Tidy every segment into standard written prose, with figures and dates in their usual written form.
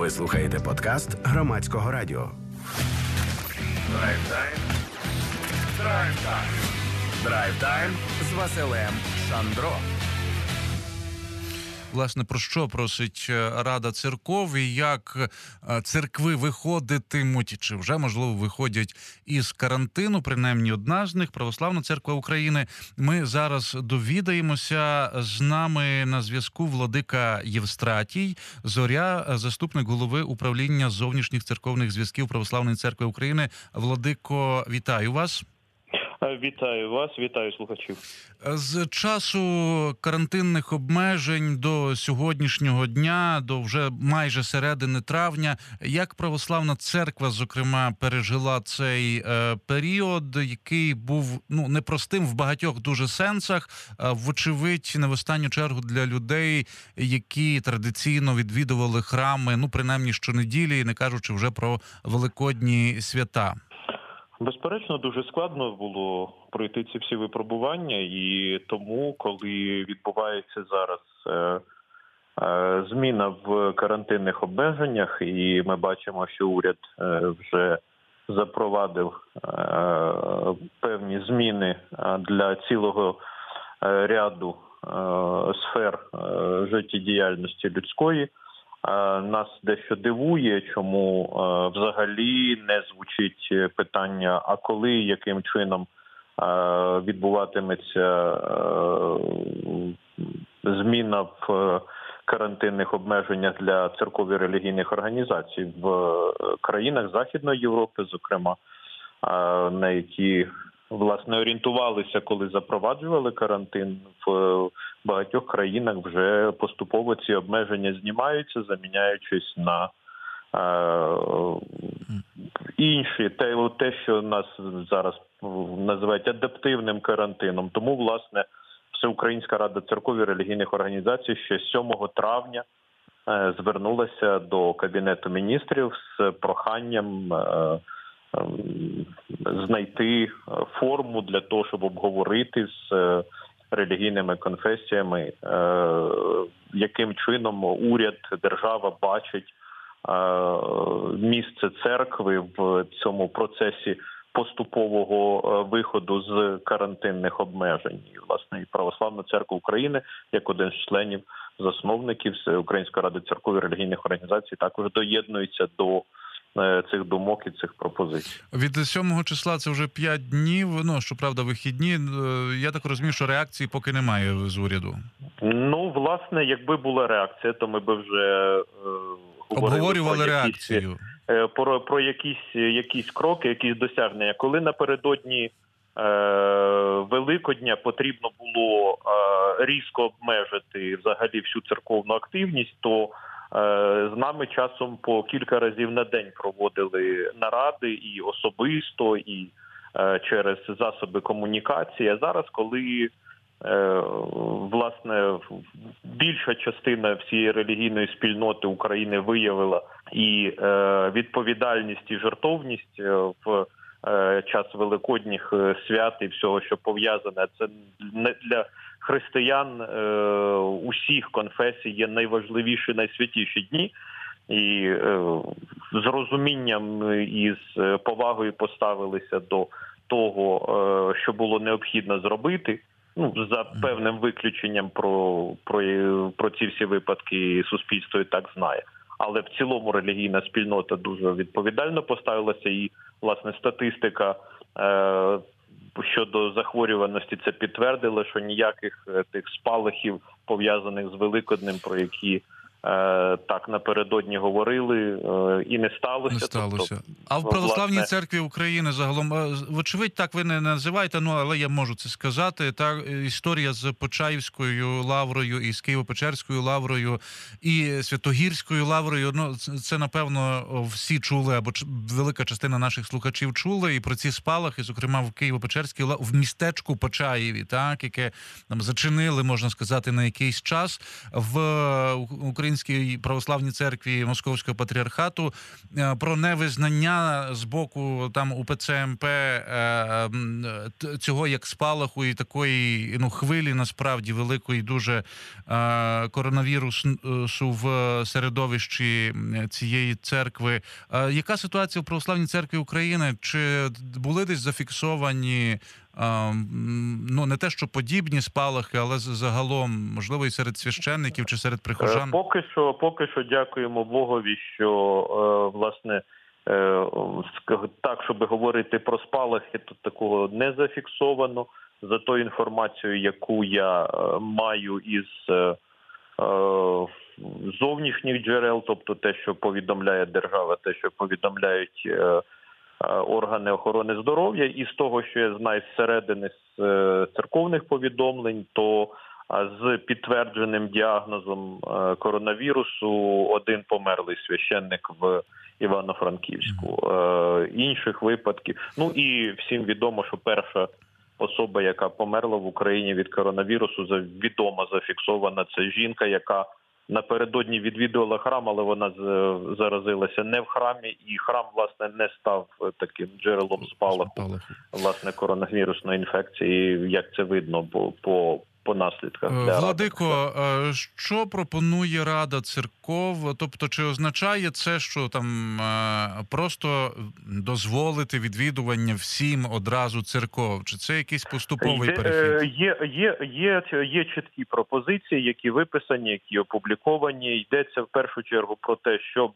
Ви слухаєте подкаст Громадського радіо. Драйв-тайм. Драйв-тайм. Драйв-тайм з Василем Шандро. Власне, про що просить Рада церков і як церкви виходитимуть, чи вже, можливо, виходять із карантину, принаймні одна з них, Православна церква України. Ми зараз довідаємося. З нами на зв'язку владика Євстратій Зоря, заступник голови управління зовнішніх церковних зв'язків Православної церкви України. Владико, вітаю вас. Вітаю вас, вітаю слухачів. З часу карантинних обмежень до сьогоднішнього дня, до вже майже середини травня, як Православна церква, зокрема, пережила цей період, який був непростим в багатьох дуже сенсах, вочевидь, не в останню чергу для людей, які традиційно відвідували храми, принаймні щонеділі, не кажучи вже про великодні свята. Безперечно, дуже складно було пройти ці всі випробування, і тому, коли відбувається зараз зміна в карантинних обмеженнях, і ми бачимо, що уряд вже запровадив певні зміни для цілого ряду сфер життєдіяльності людської, нас дещо дивує, чому взагалі не звучить питання, а коли, яким чином відбуватиметься зміна в карантинних обмеженнях для церков і релігійних організацій в країнах Західної Європи, зокрема, на які власне орієнтувалися, коли запроваджували карантин. В багатьох країнах вже поступово ці обмеження знімаються, заміняючись на інші, те, що нас зараз називають адаптивним карантином. Тому, власне, Всеукраїнська рада церков і релігійних організацій ще 7 травня звернулася до Кабінету міністрів з проханням знайти форму для того, щоб обговорити з релігійними конфесіями, яким чином уряд, держава бачить місце церкви в цьому процесі поступового виходу з карантинних обмежень. І, власне, і Православна церква України, як один з членів засновників Української ради церков і релігійних організацій, також доєднується до цих думок і цих пропозицій. Від 7 числа це вже 5 днів, щоправда, вихідні. Я так розумію, що реакції поки немає з уряду. Власне, якби була реакція, то ми би вже обговорювали реакцію. Про якісь кроки, якісь досягнення. Коли напередодні Великодня потрібно було різко обмежити взагалі всю церковну активність, то з нами часом по кілька разів на день проводили наради і особисто, і через засоби комунікації. А зараз, коли власне більша частина всієї релігійної спільноти України виявила і відповідальність, і жертовність в час великодніх свят і всього, що пов'язане, це не для християн усіх конфесій є найважливіші, найсвятіші дні. І з розумінням і з повагою поставилися до того, що було необхідно зробити. За певним виключенням про ці всі випадки суспільство і так знає. Але в цілому релігійна спільнота дуже відповідально поставилася, і, власне, статистика щодо захворюваності це підтвердила, що ніяких тих спалахів, пов'язаних з Великоднем, про які так напередодні говорили, і не сталося. Не сталося. А в Православній церкві України загалом, вочевидь, так ви не називаєте, але я можу це сказати, та історія з Почаївською лаврою, і з Києво-Печерською лаврою, і Святогірською лаврою, це, напевно, всі чули, або велика частина наших слухачів чули, і про ці спалахи, зокрема, в Києво-Печерській в містечку Почаєві, так, яке нам зачинили, можна сказати, на якийсь час. В Українській Українській православній церкві Московського патріархату про невизнання з боку там УПЦ МП цього як спалаху і такої хвилі насправді великої дуже коронавірусу в середовищі цієї церкви. Яка ситуація в Православній церкві України? Чи були десь зафіксовані не те, що подібні спалахи, але загалом, можливо, і серед священників чи серед прихожан? Поки що дякуємо Богові, що, власне, так, щоб говорити про спалахи, то такого не зафіксовано. За тою інформацією, яку я маю із зовнішніх джерел, тобто те, що повідомляє держава, те, що повідомляють органи охорони здоров'я, і з того, що я знаю зсередини з церковних повідомлень, то з підтвердженим діагнозом коронавірусу один померлий священник в Івано-Франківську. Інших випадків. І всім відомо, що перша особа, яка померла в Україні від коронавірусу, відома, зафіксована, це жінка, яка напередодні відвідувала храм, але вона заразилася не в храмі, і храм, власне, не став таким джерелом спалаху, власне, коронавірусної інфекції, як це видно по наслідках. Владико, що пропонує Рада церков? Тобто, чи означає це, що там просто дозволити відвідування всім одразу церков? Чи це якийсь поступовий перехід? Є чіткі пропозиції, які виписані, які опубліковані. Йдеться в першу чергу про те, щоб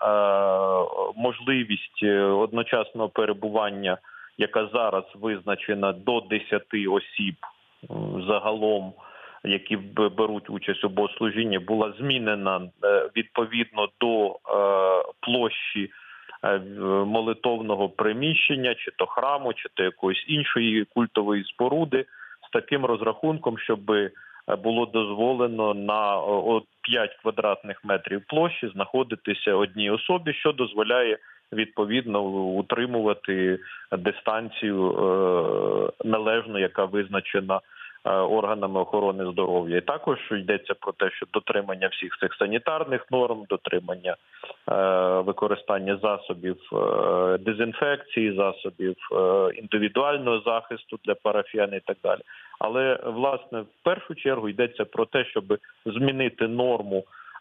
можливість одночасного перебування, яка зараз визначена до 10 осіб, загалом, які беруть участь у богослужінні, була змінена відповідно до площі молитовного приміщення, чи то храму, чи то якоїсь іншої культової споруди, з таким розрахунком, щоб було дозволено на 5 квадратних метрів площі знаходитися одній особі, що дозволяє відповідно утримувати дистанцію належну, яка визначена органами охорони здоров'я. І також йдеться про те, що дотримання всіх цих санітарних норм, дотримання використання засобів дезінфекції, засобів індивідуального захисту для парафіян і так далі. Але, власне, в першу чергу йдеться про те, щоб змінити норму,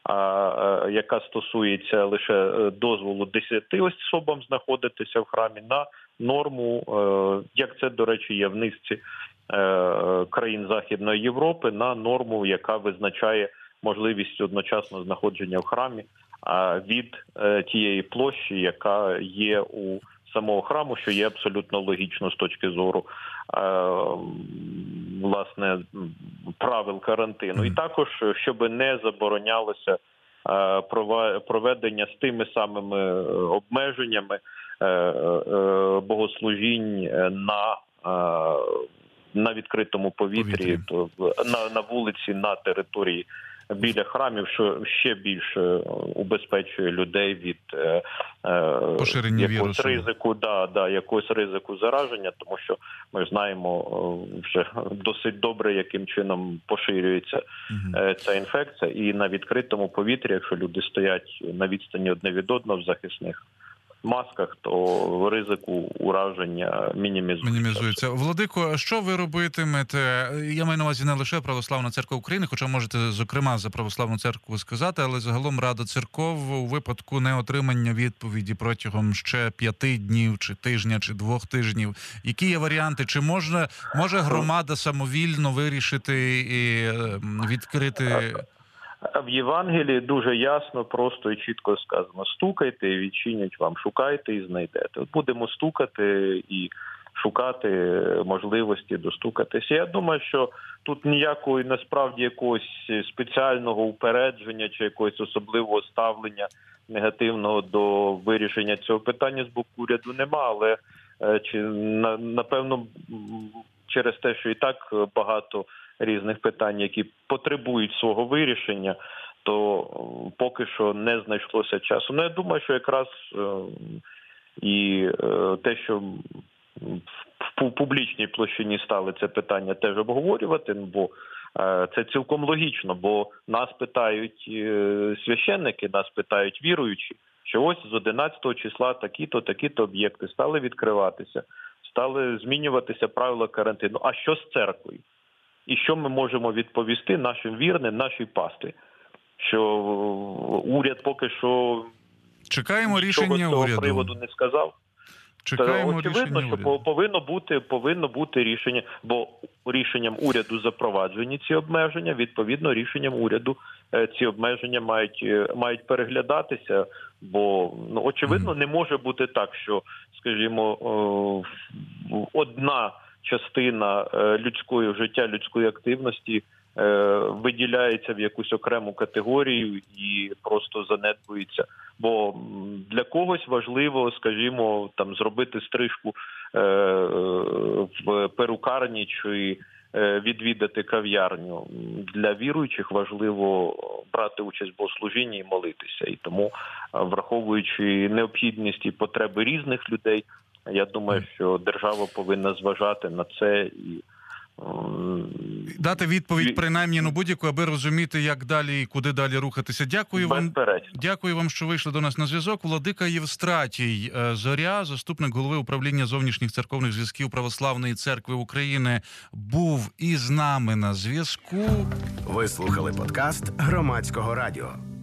яка стосується лише дозволу 10 особам знаходитися в храмі, на норму, як це, до речі, є в низці країн Західної Європи, на норму, яка визначає можливість одночасного знаходження в храмі від тієї площі, яка є у самого храму, що є абсолютно логічно з точки зору власне правил карантину. І також, щоб не заборонялося проведення з тими самими обмеженнями богослужінь на відкритому повітрі, на вулиці, на території біля храмів, що ще більше убезпечує людей від поширення якогось ризику, якогось ризику зараження, тому що ми знаємо вже досить добре, яким чином поширюється ця інфекція, і на відкритому повітрі, якщо люди стоять на відстані одне від одного в захисних масках, то ризику ураження мінімізується. Владико, що ви робитимете? Я маю на увазі не лише Православна церква України, хоча можете, зокрема, за Православну церкву сказати, але загалом Рада церков у випадку неотримання відповіді протягом ще 5 днів, чи тижня, чи 2 тижнів. Які є варіанти? Чи може громада самовільно вирішити і відкрити... В Євангелії дуже ясно, просто і чітко сказано: стукайте і відчинять вам, шукайте і знайдете. Будемо стукати і шукати можливості достукатися. Я думаю, що тут ніякої насправді якогось спеціального упередження чи якогось особливого ставлення негативного до вирішення цього питання з боку уряду нема, але напевно через те, що і так багато різних питань, які потребують свого вирішення, то поки що не знайшлося часу. Я думаю, що якраз і те, що в публічній площині стали це питання теж обговорювати, бо Це цілком логічно, бо нас питають священники, нас питають віруючі, що ось з 11 числа такі-то об'єкти стали відкриватися, стали змінюватися правила карантину. А що з церквою? І що ми можемо відповісти нашим вірним, нашій пасти? Що уряд поки що Чекаємо нічого рішення з цього уряду. приводу не сказав. Чекаємо очевидно, рішення що уряду. повинно бути рішення, бо рішенням уряду запроваджені ці обмеження, відповідно рішенням уряду ці обмеження мають переглядатися, бо очевидно не може бути так, що, скажімо, одна частина людського життя, людської активності виділяється в якусь окрему каtegорію і просто занедбується. Бо для когось важливо, скажімо, там зробити стрижку в перукарні чи відвідати кав'ярню. Для віруючих важливо брати участь в богослужінні і молитися. І тому, враховуючи необхідність і потреби різних людей, я думаю, що держава повинна зважати на це і дати відповідь, принаймні, будь-яку, аби розуміти, як далі і куди далі рухатися. Дякую вам, що вийшли до нас на зв'язок. Владика Євстратій Зоря, заступник голови управління зовнішніх церковних зв'язків Православної церкви України, був із нами на зв'язку. Ви слухали подкаст Громадського радіо.